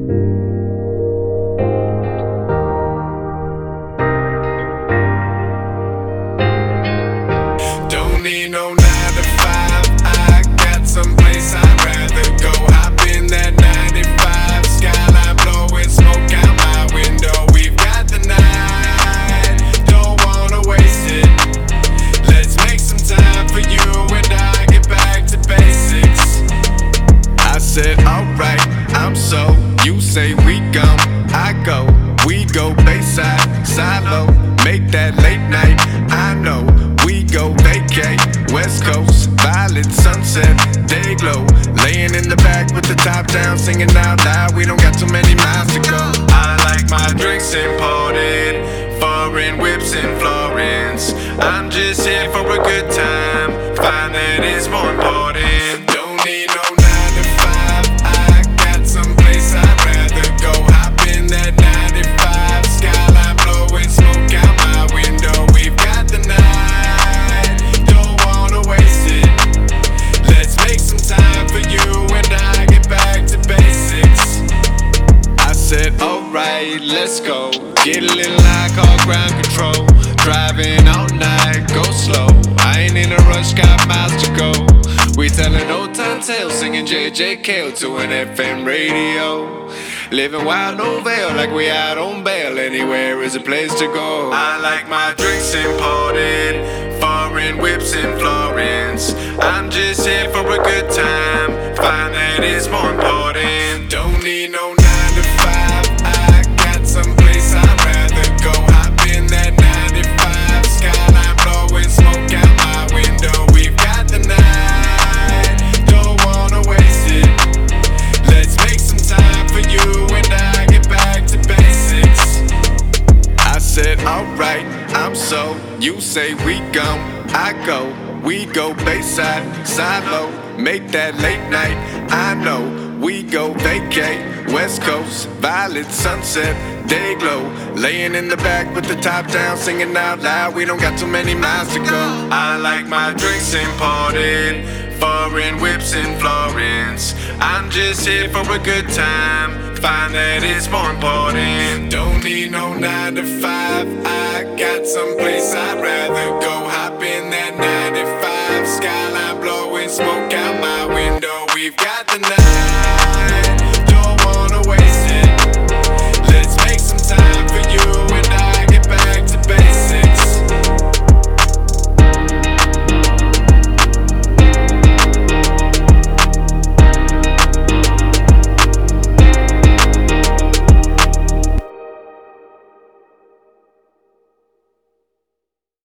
Don't need no 9 to 5. I got someplace I'd rather go. Hop in that 95, skyline blowing smoke out my window. We've got the night, don't wanna waste it. Let's make some time for you and I get back to basics. I said, alright, I'm so. You say we gon', I go. We go Bayside, silo, make that late night. I know. We go vacate, West Coast, violet sunset, day glow. Laying in the back with the top down, singing out loud. We don't got too many miles to go. I like my drinks imported, foreign whips in Florence. I'm just here for a good time, find that it's more important. Don't need no 9 to 5. I got someplace I'd rather go. Hop in that 95, skyline blowing smoke out my window. We've got the night, don't wanna waste it. Let's make some time for you and I get back to basics. I said, alright, let's go. Get a little high, call ground control. Driving all night, go slow. I ain't in a rush, got miles to go. We telling old time tales, singing JJK to an FM radio. Living wild, no veil, like we out on bail. Anywhere is a place to go. I like my drinks imported, foreign whips in Florence. I'm just here for a good time, find that it's more important. Don't need no 9 to 5. I got someplace I'd rather go. Hop in that 95, skyline blowing smoke out my window. We've got the night, don't wanna waste it. Let's make some time for you and I get back to basics. I said, alright, I'm so. You say we gon', I go. We go Bayside, silo, make that late night. I know. We go vacate, West Coast, violet sunset, day glow. Laying in the back with the top down, singing out loud. We don't got too many miles to go. I like my drinks imported, foreign whips in Florence. I'm just here for a good time, find that it's more important. Don't need no 9 to 5. I got someplace I'd rather go. Hop in that 95, skyline blowing smoke out my window. We've got the night.